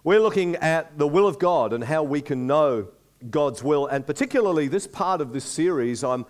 We're looking at the will of God and how we can know God's will. And particularly this part of this series, I'm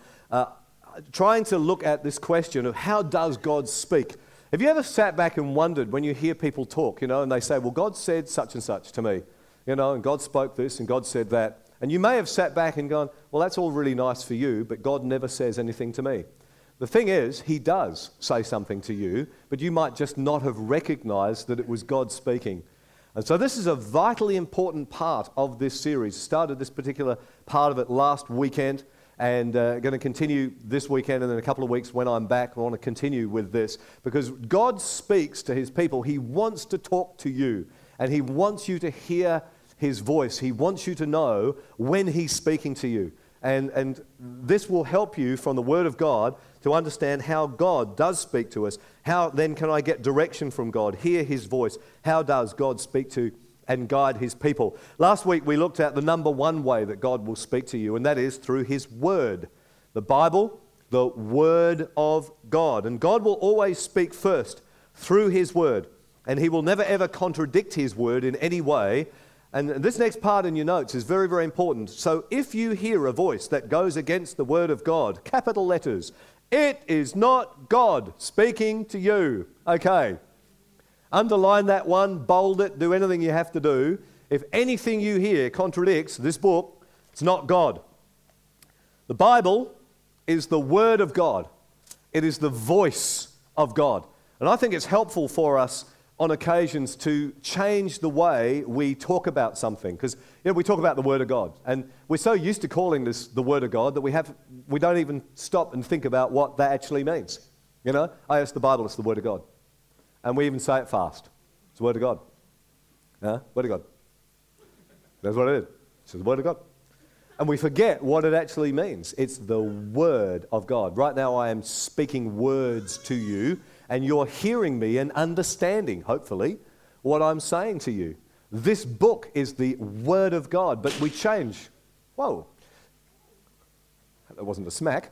trying to look at this question of how does God speak? Have you ever sat back and wondered when you hear people talk, and they say, well, God said such and such to me, and God spoke this and God said that. And you may have sat back and gone, well, that's all really nice for you, but God never says anything to me. The thing is, he does say something to you, but you might just not have recognized that it was God speaking. And so this is a vitally important part of this series. Started this particular part of it last weekend and going to continue this weekend, and in a couple of weeks when I'm back, I want to continue with this because God speaks to his people. He wants to talk to you and he wants you to hear his voice. He wants you to know when he's speaking to you. And this will help you from the Word of God to understand how God does speak to us. How then can I get direction from God, hear his voice? How does God speak to and guide his people? Last week we looked at the number one way that God will speak to you, and that is through his Word. The Bible, the Word of God. And God will always speak first through his Word. And he will never ever contradict his Word in any way. And this next part in your notes is very, very important. So if you hear a voice that goes against the Word of God, capital letters, it is not God speaking to you. Okay. Underline that one, bold it, do anything you have to do. If anything you hear contradicts this book, it's not God. The Bible is the Word of God. It is the voice of God. And I think it's helpful for us on occasions to change the way we talk about something. Because we talk about the Word of God, and we're so used to calling this the Word of God that we don't even stop and think about what that actually means. It's the Bible, it's the Word of God. And we even say it fast. It's the Word of God. Word of God. That's what it is. It's the Word of God. And we forget what it actually means. It's the Word of God. Right now I am speaking words to you, and you're hearing me and understanding, hopefully, what I'm saying to you. This book is the Word of God, but we change. Whoa. That wasn't a smack.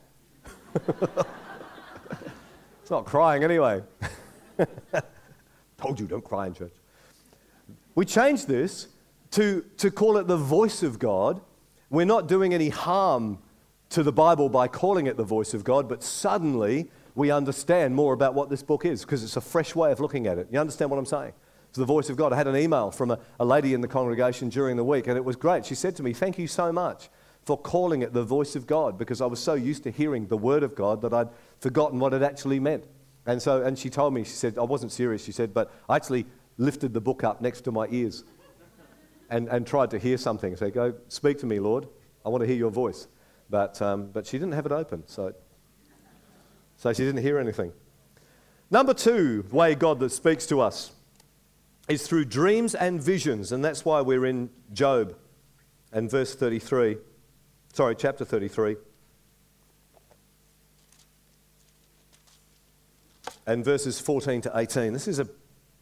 It's not crying anyway. Told you, don't cry in church. We changed this to call it the voice of God. We're not doing any harm to the Bible by calling it the voice of God, but suddenly we understand more about what this book is because it's a fresh way of looking at it. You understand what I'm saying? It's the voice of God. I had an email from a lady in the congregation during the week, and it was great. She said to me, thank you so much for calling it the voice of God, because I was so used to hearing the Word of God that I'd forgotten what it actually meant. And she told me, she said, I wasn't serious, she said, but I actually lifted the book up next to my ears and tried to hear something. So go, speak to me, Lord. I want to hear your voice. But she didn't have it open, so she didn't hear anything. Number two way God that speaks to us is through dreams and visions, and that's why we're in Job and chapter 33. And verses 14 to 18. This is an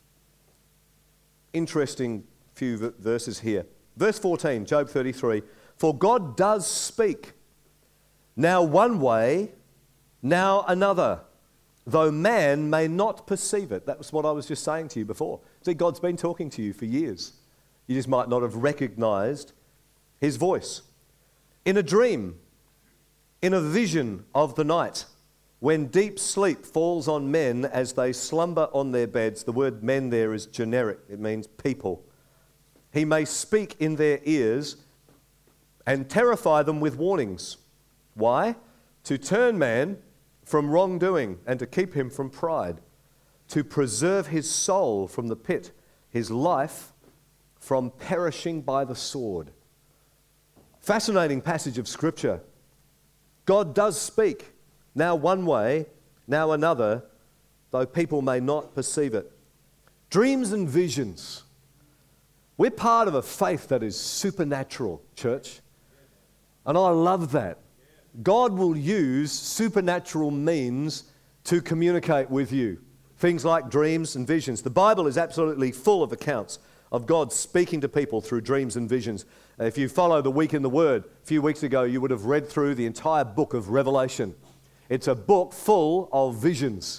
interesting few verses here. Verse 14, Job 33. For God does speak, now one way, now another, though man may not perceive it. That was what I was just saying to you before. See, God's been talking to you for years. You just might not have recognized his voice. In a dream, in a vision of the night, when deep sleep falls on men as they slumber on their beds, the word men there is generic, it means people. He may speak in their ears and terrify them with warnings. Why? To turn man from wrongdoing and to keep him from pride, to preserve his soul from the pit, his life from perishing by the sword. Fascinating passage of Scripture. God does speak, now one way, now another, though people may not perceive it. Dreams and visions. We're part of a faith that is supernatural, church. And I love that. God will use supernatural means to communicate with you. Things like dreams and visions. The Bible is absolutely full of accounts of God speaking to people through dreams and visions. If you follow the Week in the Word, a few weeks ago you would have read through the entire book of Revelation. It's a book full of visions.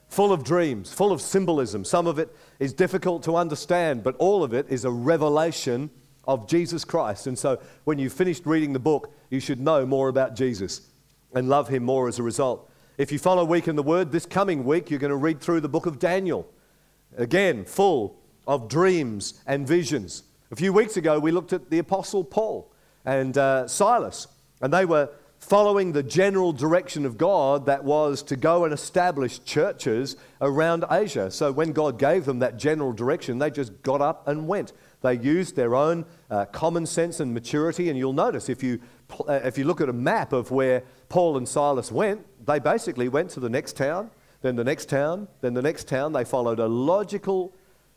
full of dreams, full of symbolism. Some of it is difficult to understand, but all of it is a revelation of Jesus Christ. And so when you've finished reading the book, you should know more about Jesus and love him more as a result. If you follow Week in the Word, this coming week you're going to read through the book of Daniel. Again, full of dreams and visions. A few weeks ago we looked at the Apostle Paul and Silas, and they were following the general direction of God that was to go and establish churches around Asia. So when God gave them that general direction, they just got up and went. They used their own common sense and maturity, and you'll notice if you look at a map of where Paul and Silas went, they basically went to the next town, then the next town, then the next town. They followed a logical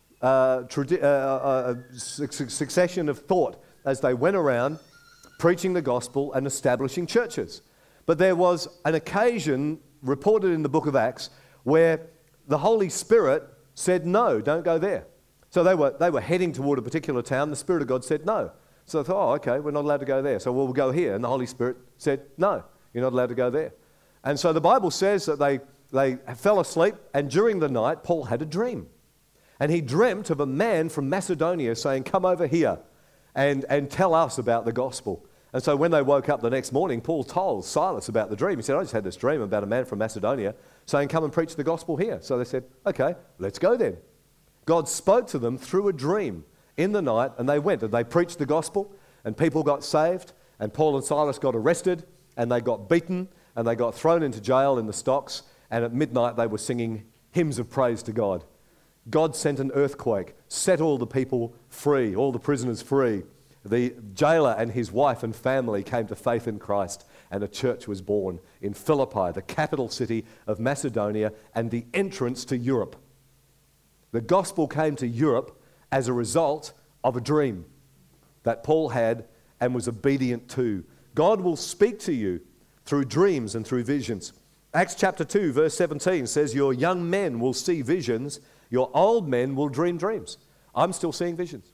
succession of thought as they went around preaching the gospel and establishing churches. But there was an occasion reported in the book of Acts where the Holy Spirit said, no, don't go there. So they were heading toward a particular town. The Spirit of God said no. So they thought, oh, okay, we're not allowed to go there. So we'll go here. And the Holy Spirit said, no, you're not allowed to go there. And so the Bible says that they fell asleep, and during the night, Paul had a dream. And he dreamt of a man from Macedonia saying, come over here and tell us about the gospel. And so when they woke up the next morning, Paul told Silas about the dream. He said, I just had this dream about a man from Macedonia saying, come and preach the gospel here. So they said, okay, let's go then. God spoke to them through a dream in the night, and they went and they preached the gospel, and people got saved, and Paul and Silas got arrested, and they got beaten, and they got thrown into jail in the stocks, and at midnight they were singing hymns of praise to God. God sent an earthquake, set all the people free, all the prisoners free. The jailer and his wife and family came to faith in Christ, and a church was born in Philippi, the capital city of Macedonia and the entrance to Europe. The gospel came to Europe as a result of a dream that Paul had and was obedient to. God will speak to you through dreams and through visions. Acts chapter 2 verse 17 says, your young men will see visions, your old men will dream dreams. I'm still seeing visions.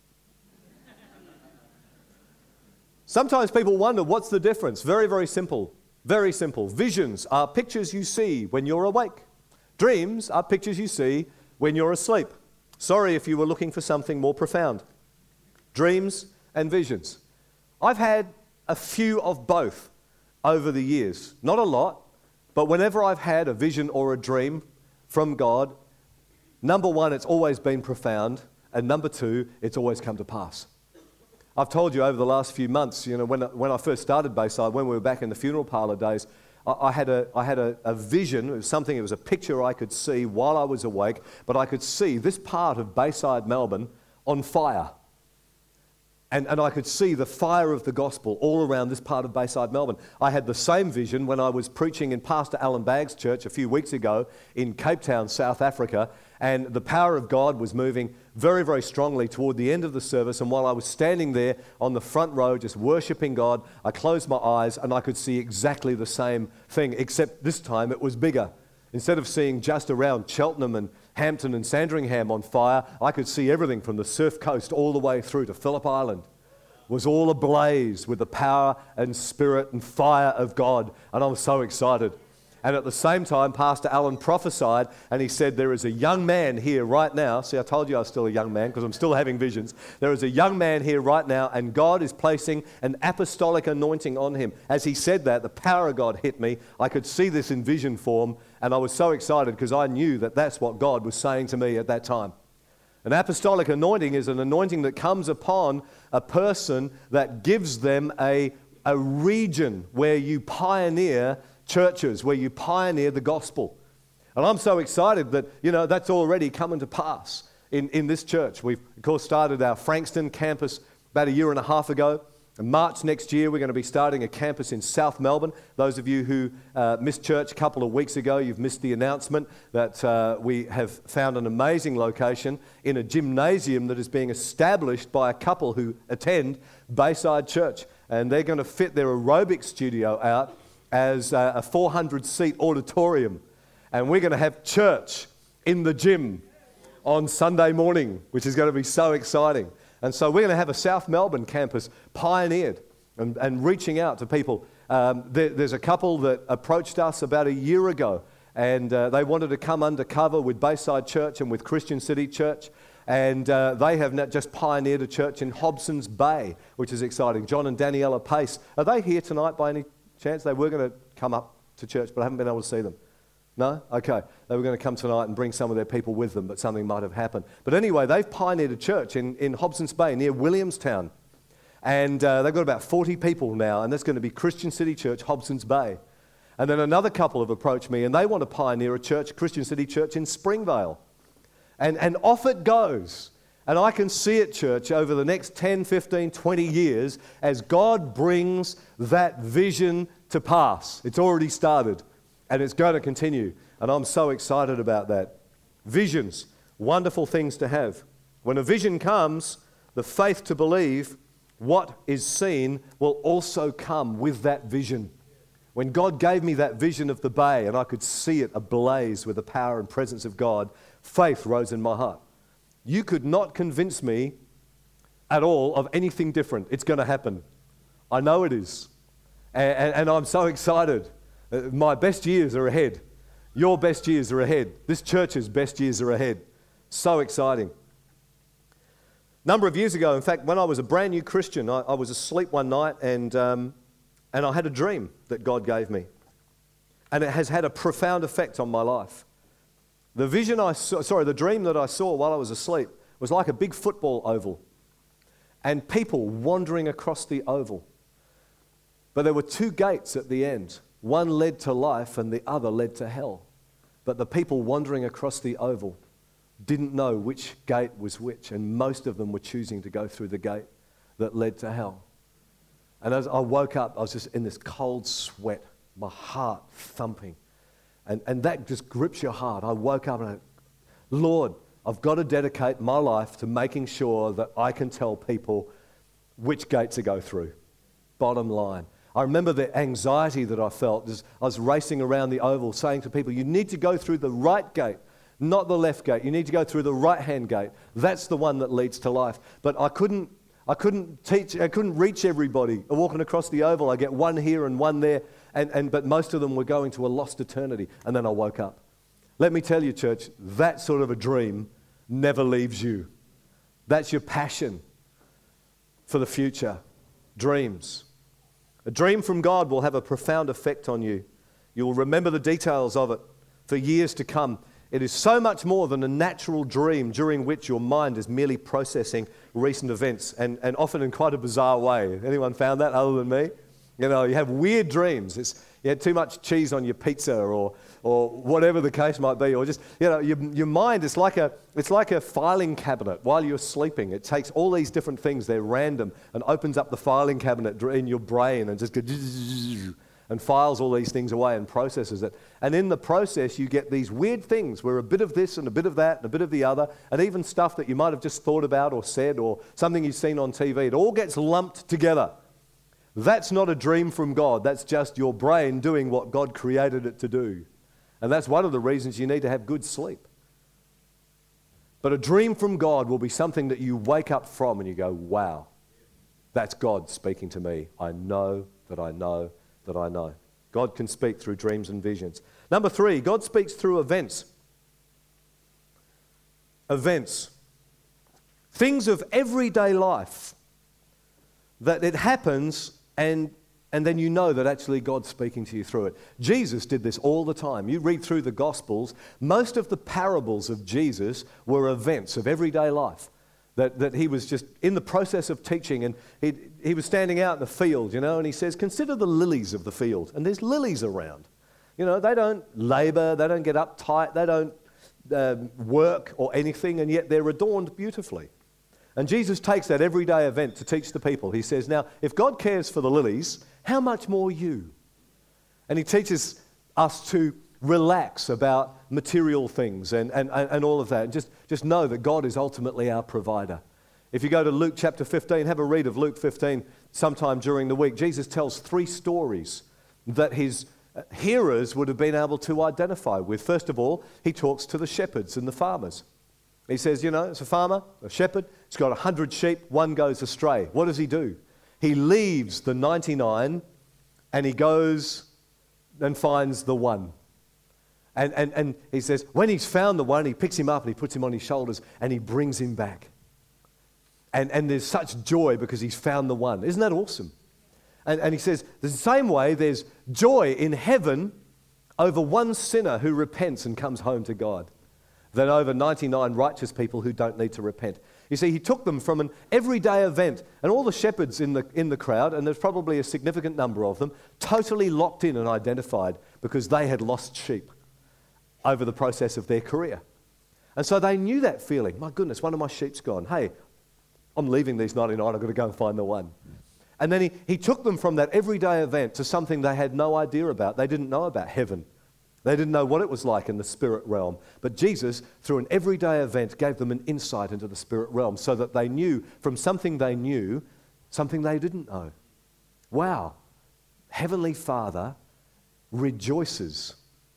Sometimes people wonder, what's the difference? Very, very simple. Very simple. Visions are pictures you see when you're awake. Dreams are pictures you see when you're asleep. Sorry if you were looking for something more profound. Dreams and visions. I've had a few of both over the years. Not a lot, but whenever I've had a vision or a dream from God, number one, it's always been profound, and number two, it's always come to pass. I've told you over the last few months, when I first started Bayside, when we were back in the funeral parlour days, I had a vision. It was a picture I could see while I was awake, but I could see this part of Bayside, Melbourne, on fire. And I could see the fire of the gospel all around this part of Bayside, Melbourne. I had the same vision when I was preaching in Pastor Alan Bagg's church a few weeks ago in Cape Town, South Africa, and the power of God was moving very, very strongly toward the end of the service. And while I was standing there on the front row just worshiping God, I closed my eyes and I could see exactly the same thing, except this time it was bigger. Instead of seeing just around Cheltenham and Hampton and Sandringham on fire, I could see everything from the Surf Coast all the way through to Phillip Island. It was all ablaze with the power and spirit and fire of God, and I was so excited. And at the same time, Pastor Alan prophesied, and he said, there is a young man here right now. See, I told you I was still a young man because I'm still having visions. There is a young man here right now, and God is placing an apostolic anointing on him. As he said that, the power of God hit me. I could see this in vision form, and I was so excited because I knew that that's what God was saying to me at that time. An apostolic anointing is an anointing that comes upon a person that gives them a region where you pioneer churches, where you pioneer the gospel. And I'm so excited that, that's already coming to pass in this church. We've, of course, started our Frankston campus about a year and a half ago. In March next year, we're going to be starting a campus in South Melbourne. Those of you who missed church a couple of weeks ago, you've missed the announcement that we have found an amazing location in a gymnasium that is being established by a couple who attend Bayside Church. And they're going to fit their aerobic studio out as a 400-seat auditorium. And we're going to have church in the gym on Sunday morning, which is going to be so exciting. And so we're going to have a South Melbourne campus pioneered and reaching out to people. There's a couple that approached us about a year ago, and they wanted to come undercover with Bayside Church and with Christian City Church. And they have now just pioneered a church in Hobson's Bay, which is exciting. John and Daniela Pace. Are they here tonight by any chance? They were going to come up to church, but I haven't been able to see them. No? Okay. They were going to come tonight and bring some of their people with them, but something might have happened. But anyway, they've pioneered a church in Hobson's Bay near Williamstown. And they've got about 40 people now, and that's going to be Christian City Church, Hobson's Bay. And then another couple have approached me, and they want to pioneer a church, Christian City Church in Springvale. And off it goes. And I can see it, church, over the next 10, 15, 20 years as God brings that vision to pass. It's already started, and it's going to continue. And I'm so excited about that. Visions, wonderful things to have. When a vision comes, the faith to believe what is seen will also come with that vision. When God gave me that vision of the bay and I could see it ablaze with the power and presence of God, faith rose in my heart. You could not convince me at all of anything different. It's going to happen. I know it is. And I'm so excited. My best years are ahead. Your best years are ahead. This church's best years are ahead. So exciting. A number of years ago, in fact, when I was a brand new Christian, I was asleep one night and I had a dream that God gave me. And it has had a profound effect on my life. The dream that I saw while I was asleep was like a big football oval and people wandering across the oval. But there were two gates at the end. One led to life and the other led to hell. But the people wandering across the oval didn't know which gate was which, and most of them were choosing to go through the gate that led to hell. And as I woke up, I was just in this cold sweat, my heart thumping. And that just grips your heart. I woke up and I, Lord, I've got to dedicate my life to making sure that I can tell people which gate to go through. Bottom line. I remember the anxiety that I felt as I was racing around the oval saying to people, you need to go through the right gate, not the left gate. You need to go through the right-hand gate. That's the one that leads to life. But I couldn't reach everybody walking across the oval. I get one here and one there, but most of them were going to a lost eternity. And then I woke up. Let me tell you, church, that sort of a dream never leaves you. That's your passion for the future. Dreams. A dream from God will have a profound effect on you. You will remember the details of it for years to come. It is so much more than a natural dream during which your mind is merely processing recent events, and often in quite a bizarre way. Anyone found that other than me? You know, you have weird dreams. You had too much cheese on your pizza or whatever the case might be, or just, you know, your mind is like a filing cabinet while you're sleeping. It takes all these different things, they're random, and opens up the filing cabinet in your brain and just goes and files all these things away and processes it. And in the process, you get these weird things where a bit of this and a bit of that and a bit of the other, and even stuff that you might have just thought about or said or something you've seen on TV, it all gets lumped together. That's not a dream from God. That's just your brain doing what God created it to do. And that's one of the reasons you need to have good sleep. But a dream from God will be something that you wake up from and you go, wow, that's God speaking to me. I know that I know that I know. God can speak through dreams and visions. Number 3, God speaks through events. Events. Things of everyday life. That it happens and then you know that actually God's speaking to you through it. Jesus did this all the time. You read through the Gospels, most of the parables of Jesus were events of everyday life. That he was just in the process of teaching, and he was standing out in the field, you know, and he says, consider the lilies of the field. And there's lilies around. You know, they don't labor, they don't get uptight, they don't work or anything, and yet they're adorned beautifully. And Jesus takes that everyday event to teach the people. He says, now, if God cares for the lilies, how much more you? And he teaches us to relax about material things and all of that. And just know that God is ultimately our provider. If you go to Luke chapter 15, have a read of Luke 15 sometime during the week. Jesus tells 3 stories that his hearers would have been able to identify with. First of all, he talks to the shepherds and the farmers. He says, you know, it's a farmer, a shepherd, he's got 100 sheep, one goes astray. What does he do? He leaves the 99 and he goes and finds the one. And he says, when he's found the one, he picks him up and he puts him on his shoulders and he brings him back. And there's such joy because he's found the one. Isn't that awesome? And he says, the same way there's joy in heaven over one sinner who repents and comes home to God than over 99 righteous people who don't need to repent. You see, he took them from an everyday event, and all the shepherds in the crowd, and there's probably a significant number of them, totally locked in and identified because they had lost sheep over the process of their career. And so they knew that feeling. My goodness, one of my sheep's gone. Hey, I'm leaving these 99, I've got to go and find the one. And then he took them from that everyday event to something they had no idea about. They didn't know about heaven. They didn't know what it was like in the spirit realm. But Jesus, through an everyday event, gave them an insight into the spirit realm so that they knew from something they knew, something they didn't know. Wow. Heavenly Father rejoices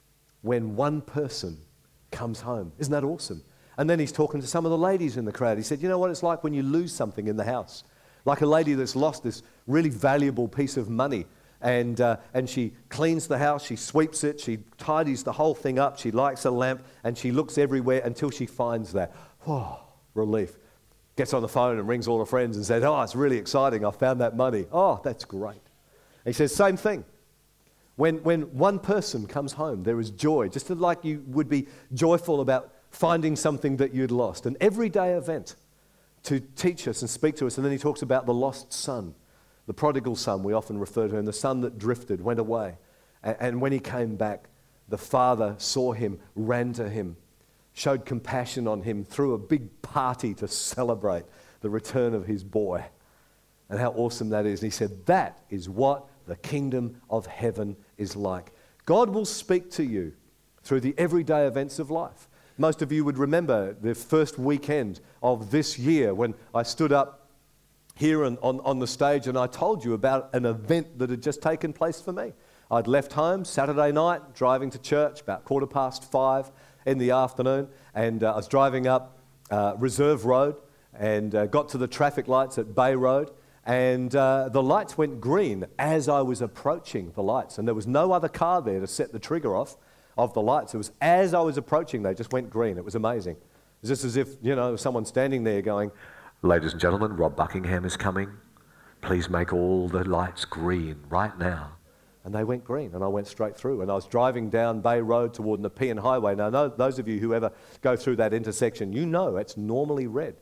when one person comes home. Isn't that awesome? And then he's talking to some of the ladies in the crowd. He said, you know what it's like when you lose something in the house? Like a lady that's lost this really valuable piece of money. And she cleans the house, she sweeps it, she tidies the whole thing up, she lights a lamp, and she looks everywhere until she finds that. Oh, relief. Gets on the phone and rings all her friends and says, oh, it's really exciting, I found that money. Oh, that's great. And he says, same thing. When one person comes home, there is joy, just like you would be joyful about finding something that you'd lost. An everyday event to teach us and speak to us. And then he talks about the lost son. The prodigal son, we often refer to him, the son that drifted, went away. And when he came back, the father saw him, ran to him, showed compassion on him, threw a big party to celebrate the return of his boy. And how awesome that is. And he said, that is what the kingdom of heaven is like. God will speak to you through the everyday events of life. Most of you would remember the first weekend of this year when I stood up here on the stage and I told you about an event that had just taken place for me. I'd left home Saturday night, driving to church about 5:15 in the afternoon, and I was driving up Reserve Road and got to the traffic lights at Bay Road, and the lights went green as I was approaching the lights, and there was no other car there to set the trigger off of the lights. It was as I was approaching, they just went green. It was amazing. It was just as if, someone standing there going, ladies and gentlemen, Rob Buckingham is coming. Please make all the lights green right now. And they went green, and I went straight through. And I was driving down Bay Road toward Nepean Highway. Now, those of you who ever go through that intersection, you know it's normally red.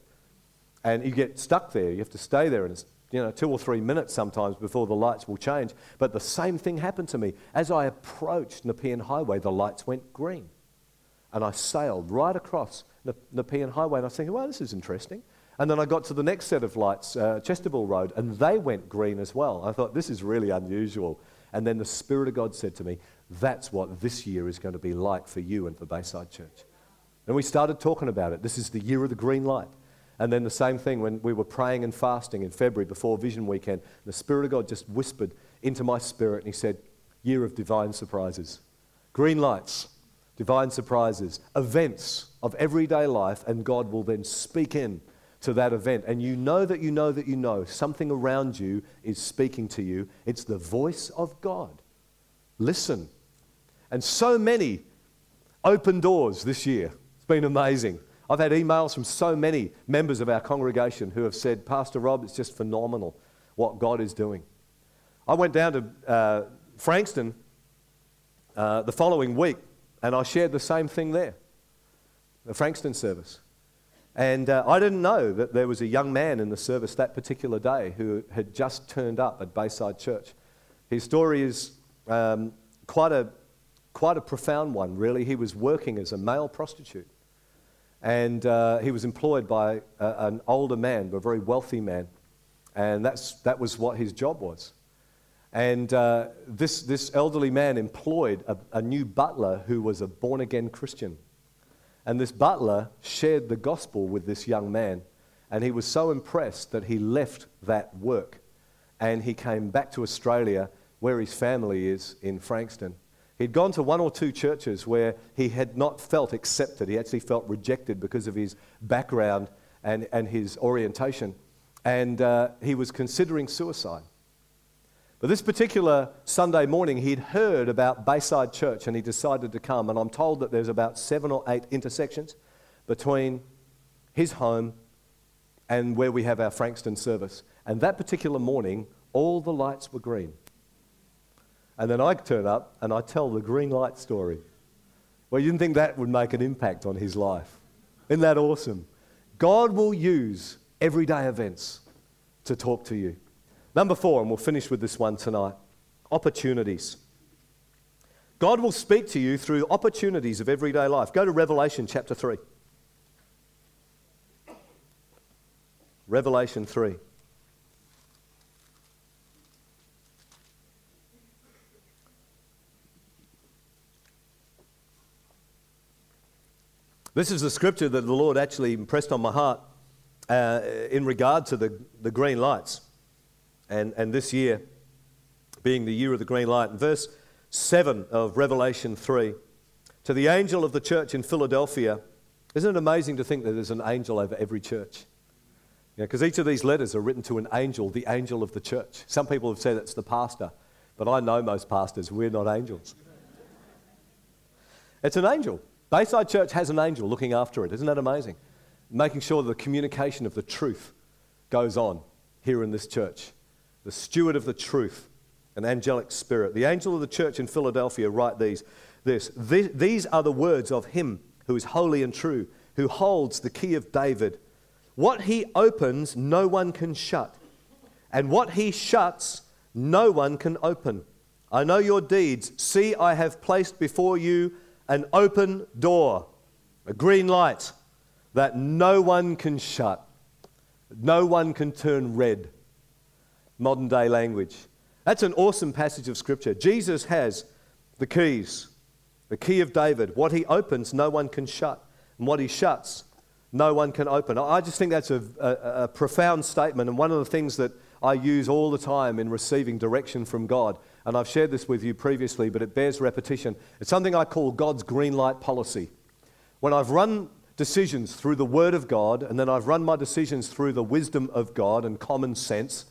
And you get stuck there. You have to stay there, and it's 2 or 3 minutes sometimes before the lights will change. But the same thing happened to me. As I approached Nepean Highway, the lights went green. And I sailed right across Nepean Highway, and I was thinking, well, this is interesting. And then I got to the next set of lights, Chesterville Road, and they went green as well. I thought, this is really unusual. And then the Spirit of God said to me, that's what this year is going to be like for you and for Bayside Church. And we started talking about it. This is the year of the green light. And then the same thing when we were praying and fasting in February before Vision Weekend, the Spirit of God just whispered into my spirit, and he said, year of divine surprises. Green lights, divine surprises, events of everyday life, and God will then speak in to that event. And you know that you know that you know something around you is speaking to you. It's the voice of God. Listen. And so many open doors this year. It's been amazing. I've had emails from so many members of our congregation who have said, Pastor Rob, it's just phenomenal what God is doing. I went down to Frankston the following week, and I shared the same thing there, the Frankston service. And I didn't know that there was a young man in the service that particular day who had just turned up at Bayside Church. His story is quite a profound one, really. He was working as a male prostitute. And he was employed by an older man, a very wealthy man. And that was what his job was. And this elderly man employed a new butler who was a born-again Christian. And this butler shared the gospel with this young man, and he was so impressed that he left that work and he came back to Australia where his family is in Frankston. He'd gone to 1 or 2 churches where he had not felt accepted. He actually felt rejected because of his background and his orientation. And he was considering suicide. But this particular Sunday morning, he'd heard about Bayside Church and he decided to come. And I'm told that there's about 7 or 8 intersections between his home and where we have our Frankston service. And that particular morning, all the lights were green. And then I turn up and I tell the green light story. Well, you didn't think that would make an impact on his life. Isn't that awesome? God will use everyday events to talk to you. Number 4, and we'll finish with this one tonight, opportunities. God will speak to you through opportunities of everyday life. Go to Revelation chapter 3. Revelation 3. This is the scripture that the Lord actually impressed on my heart in regard to the green lights. And this year being the year of the green light. In verse 7 of Revelation 3, to the angel of the church in Philadelphia, isn't it amazing to think that there's an angel over every church? Because each of these letters are written to an angel, the angel of the church. Some people have said it's the pastor, but I know most pastors, we're not angels. It's an angel. Bayside Church has an angel looking after it. Isn't that amazing? Making sure that the communication of the truth goes on here in this church. The steward of the truth, an angelic spirit. The angel of the church in Philadelphia write these are the words of him who is holy and true, who holds the key of David. What he opens, no one can shut. And what he shuts, no one can open. I know your deeds. See, I have placed before you an open door, a green light that no one can shut. No one can turn red. Modern day language. That's an awesome passage of scripture. Jesus has the keys, the key of David. What he opens, no one can shut. And what he shuts, no one can open. I just think that's a profound statement, and one of the things that I use all the time in receiving direction from God. And I've shared this with you previously, but it bears repetition. It's something I call God's green light policy. When I've run decisions through the Word of God, and then I've run my decisions through the wisdom of God and common sense,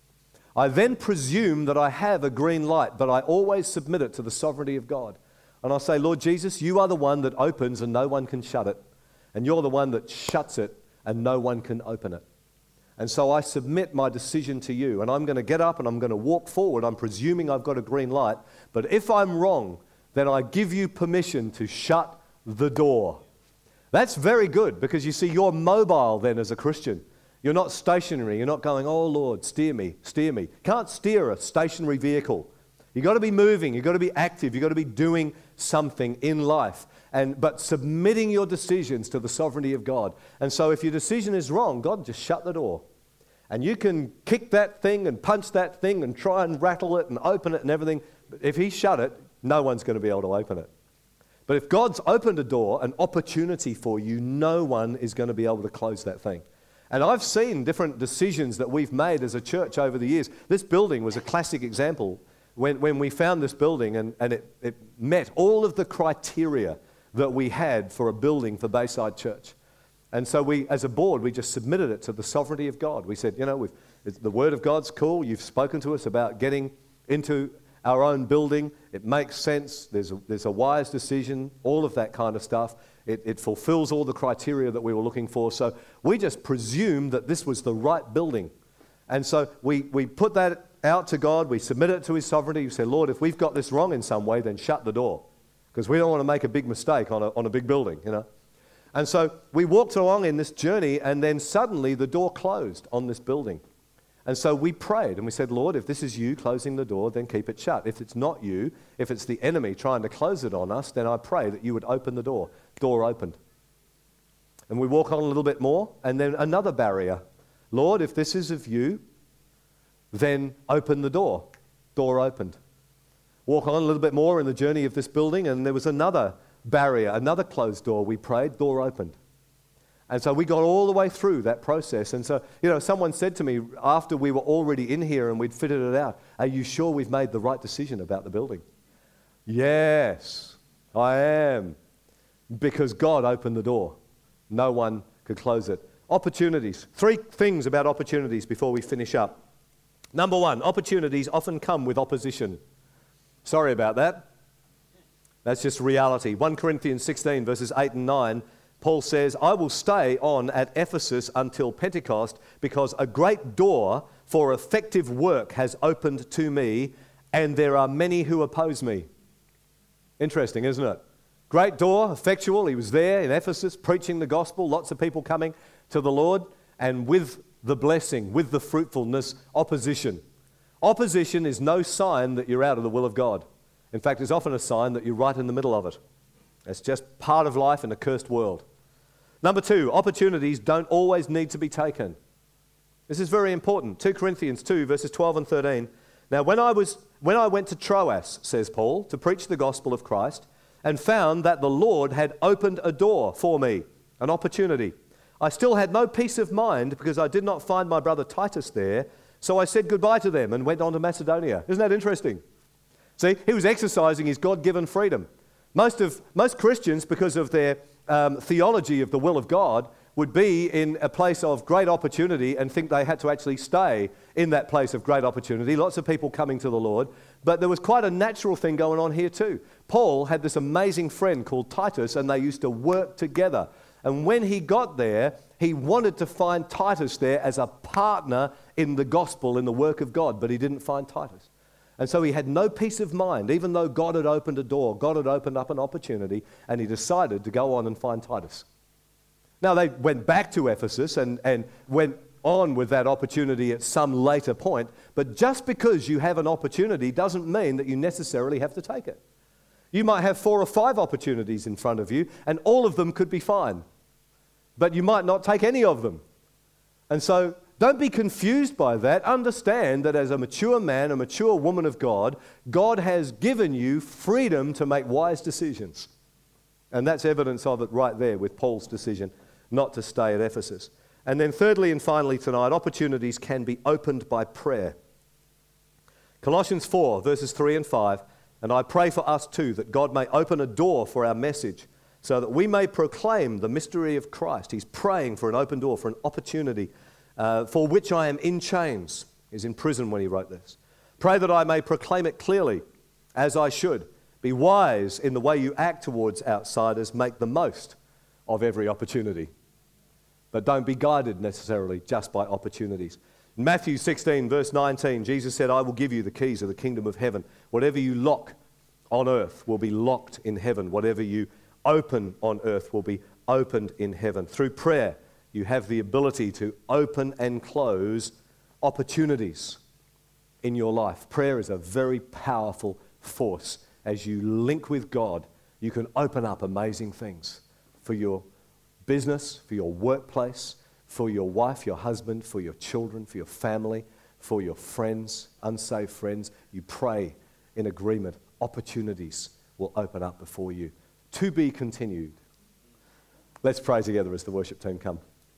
I then presume that I have a green light, but I always submit it to the sovereignty of God. And I say, Lord Jesus, you are the one that opens and no one can shut it. And you're the one that shuts it and no one can open it. And so I submit my decision to you, and I'm going to get up and I'm going to walk forward. I'm presuming I've got a green light. But if I'm wrong, then I give you permission to shut the door. That's very good, because you see, you're mobile then as a Christian. You're not stationary. You're not going, oh Lord, steer me, steer me. Can't steer a stationary vehicle. You've got to be moving. You've got to be active. You've got to be doing something in life. But submitting your decisions to the sovereignty of God. And so if your decision is wrong, God just shut the door. And you can kick that thing and punch that thing and try and rattle it and open it and everything. But if he shut it, no one's going to be able to open it. But if God's opened a door, an opportunity for you, no one is going to be able to close that thing. And I've seen different decisions that we've made as a church over the years. This building was a classic example. When we found this building and it met all of the criteria that we had for a building for Bayside Church. And so we, as a board, we just submitted it to the sovereignty of God. We said, the Word of God's cool. You've spoken to us about getting into our own building. It makes sense. There's a wise decision, all of that kind of stuff. It fulfills all the criteria that we were looking for. So we just presumed that this was the right building. And so we put that out to God. We submit it to his sovereignty. We say, Lord, if we've got this wrong in some way, then shut the door. Because we don't want to make a big mistake on a big building, And so we walked along in this journey, and then suddenly the door closed on this building. And so we prayed and we said, Lord, if this is you closing the door, then keep it shut. If it's not you, if it's the enemy trying to close it on us, then I pray that you would open the door. Door opened. And we walk on a little bit more, and then another barrier. Lord, if this is of you, then open the door. Door opened. Walk on a little bit more in the journey of this building, and there was another barrier, another closed door. We prayed, door opened. And so we got all the way through that process. And so, someone said to me after we were already in here and we'd fitted it out, are you sure we've made the right decision about the building? Yes, I am. Because God opened the door. No one could close it. Opportunities. 3 things about opportunities before we finish up. Number one, opportunities often come with opposition. Sorry about that. That's just reality. 1 Corinthians 16 verses 8 and 9, Paul says, I will stay on at Ephesus until Pentecost because a great door for effective work has opened to me and there are many who oppose me. Interesting, isn't it? Great door, effectual. He was there in Ephesus preaching the gospel, lots of people coming to the Lord, and with the blessing, with the fruitfulness, opposition. Opposition is no sign that you're out of the will of God. In fact, it's often a sign that you're right in the middle of it. It's just part of life in a cursed world. Number two, opportunities don't always need to be taken. This is very important. 2 Corinthians 2, verses 12 and 13. Now, when I went to Troas, says Paul, to preach the gospel of Christ, and found that the Lord had opened a door for me, an opportunity, I still had no peace of mind because I did not find my brother Titus there, so I said goodbye to them and went on to Macedonia. Isn't that interesting? See, he was exercising his God-given freedom. Most Christians, because of their theology of the will of God, would be in a place of great opportunity and think they had to actually stay in that place of great opportunity. Lots of people coming to the Lord. But there was quite a natural thing going on here too. Paul had this amazing friend called Titus, and they used to work together. And when he got there, he wanted to find Titus there as a partner in the gospel, in the work of God, but he didn't find Titus. And so he had no peace of mind, even though God had opened a door, God had opened up an opportunity, and he decided to go on and find Titus. Now, they went back to Ephesus and went on with that opportunity at some later point, but just because you have an opportunity doesn't mean that you necessarily have to take it. You might have 4 or 5 opportunities in front of you, and all of them could be fine, but you might not take any of them. And so don't be confused by that. Understand that as a mature man, a mature woman of God, God has given you freedom to make wise decisions. And that's evidence of it right there with Paul's decision not to stay at Ephesus. And then thirdly and finally tonight, opportunities can be opened by prayer. Colossians 4, verses 3 and 5, and I pray for us too, that God may open a door for our message, so that we may proclaim the mystery of Christ. He's praying for an open door, for an opportunity, for which I am in chains. He's in prison when he wrote this. Pray that I may proclaim it clearly, as I should. Be wise in the way you act towards outsiders. Make the most of every opportunity. But don't be guided necessarily just by opportunities. In Matthew 16, verse 19, Jesus said, I will give you the keys of the kingdom of heaven. Whatever you lock on earth will be locked in heaven. Whatever you open on earth will be opened in heaven. Through prayer, you have the ability to open and close opportunities in your life. Prayer is a very powerful force. As you link with God, you can open up amazing things for your business, for your workplace, for your wife, your husband, for your children, for your family, for your friends, unsaved friends. You pray in agreement. Opportunities will open up before you. To be continued. Let's pray together as the worship team come.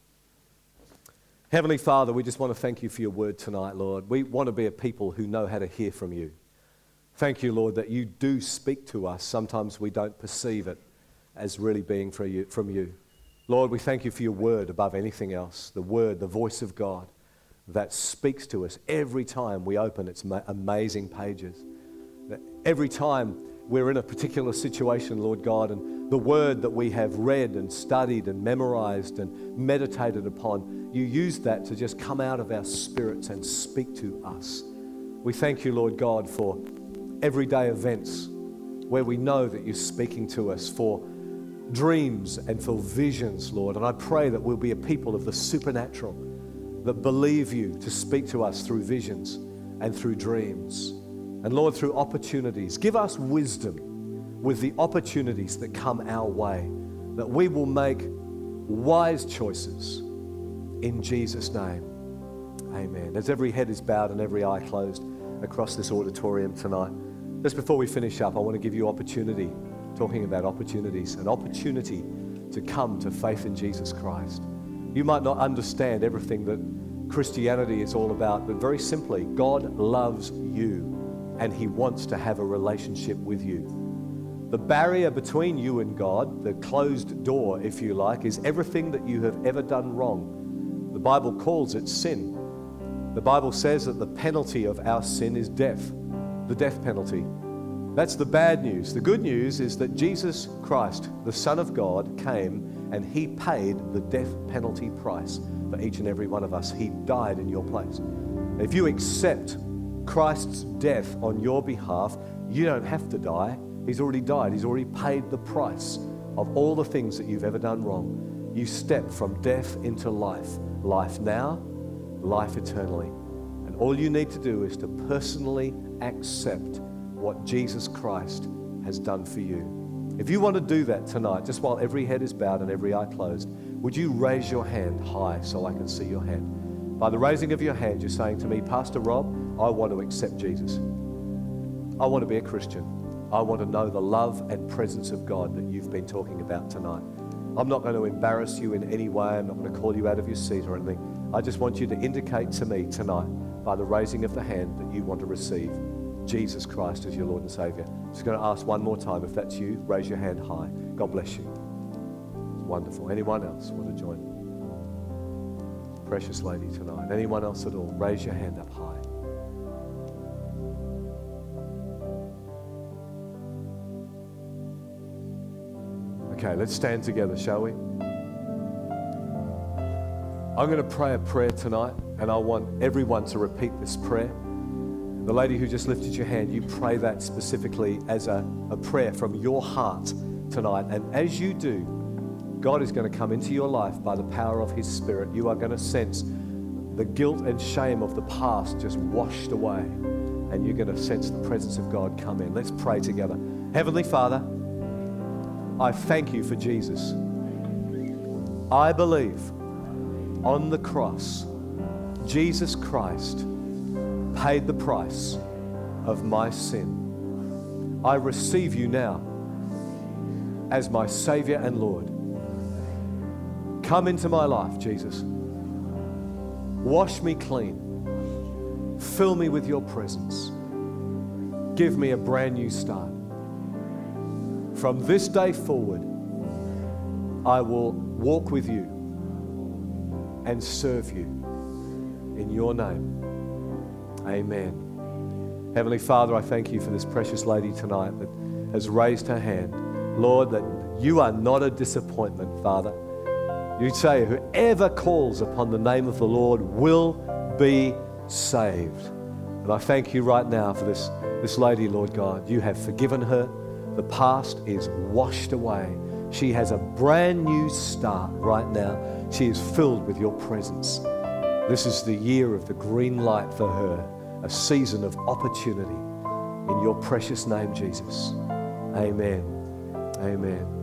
Heavenly Father, we just want to thank you for your word tonight, Lord. We want to be a people who know how to hear from you. Thank you, Lord, that you do speak to us. Sometimes we don't perceive it as really being from you. Lord, we thank you for your word above anything else, the word, the voice of God that speaks to us every time we open its amazing pages. That every time we're in a particular situation, Lord God, and the word that we have read and studied and memorized and meditated upon, you use that to just come out of our spirits and speak to us. We thank you, Lord God, for everyday events where we know that you're speaking to us, for dreams and for visions, Lord. And I pray that we'll be a people of the supernatural that believe you to speak to us through visions and through dreams. And Lord, through opportunities, give us wisdom with the opportunities that come our way, that we will make wise choices in Jesus' name. Amen. As every head is bowed and every eye closed across this auditorium tonight, just before we finish up, I want to give you opportunity, talking about opportunities, an opportunity to come to faith in Jesus Christ. You might not understand everything that Christianity is all about, but very simply, God loves you and he wants to have a relationship with you. The barrier between you and God, the closed door, if you like, is everything that you have ever done wrong. The Bible calls it sin. The Bible says that the penalty of our sin is death, the death penalty. That's the bad news. The good news is that Jesus Christ, the Son of God, came and he paid the death penalty price for each and every one of us. He died in your place. If you accept Christ's death on your behalf, you don't have to die. He's already died. He's already paid the price of all the things that you've ever done wrong. You step from death into life. Life now, life eternally. And all you need to do is to personally accept what Jesus Christ has done for you. If you want to do that tonight, just while every head is bowed and every eye closed, would you raise your hand high so I can see your hand? By the raising of your hand, you're saying to me, Pastor Rob, I want to accept Jesus. I want to be a Christian. I want to know the love and presence of God that you've been talking about tonight. I'm not going to embarrass you in any way. I'm not going to call you out of your seat or anything. I just want you to indicate to me tonight, by the raising of the hand, that you want to receive Jesus Christ as your Lord and Savior. Just going to ask one more time, if that's you, raise your hand high. God bless you. Wonderful. Anyone else want to join? Precious lady tonight. Anyone else at all? Raise your hand up high. Okay, let's stand together, shall we? I'm going to pray a prayer tonight, and I want everyone to repeat this prayer. The lady who just lifted your hand, you pray that specifically as a prayer from your heart tonight. And as you do, God is going to come into your life by the power of His Spirit. You are going to sense the guilt and shame of the past just washed away. And you're going to sense the presence of God come in. Let's pray together. Heavenly Father, I thank you for Jesus. I believe on the cross, Jesus Christ paid the price of my sin. I receive you now as my Savior and Lord. Come into my life, Jesus. Wash me clean. Fill me with your presence. Give me a brand new start. From this day forward, I will walk with you and serve you in your name. Amen. Heavenly Father, I thank you for this precious lady tonight that has raised her hand. Lord, that you are not a disappointment, Father. You say, whoever calls upon the name of the Lord will be saved. And I thank you right now for this lady, Lord God. You have forgiven her. The past is washed away. She has a brand new start right now. She is filled with your presence. This is the year of the green light for her, a season of opportunity. In your precious name, Jesus. Amen. Amen.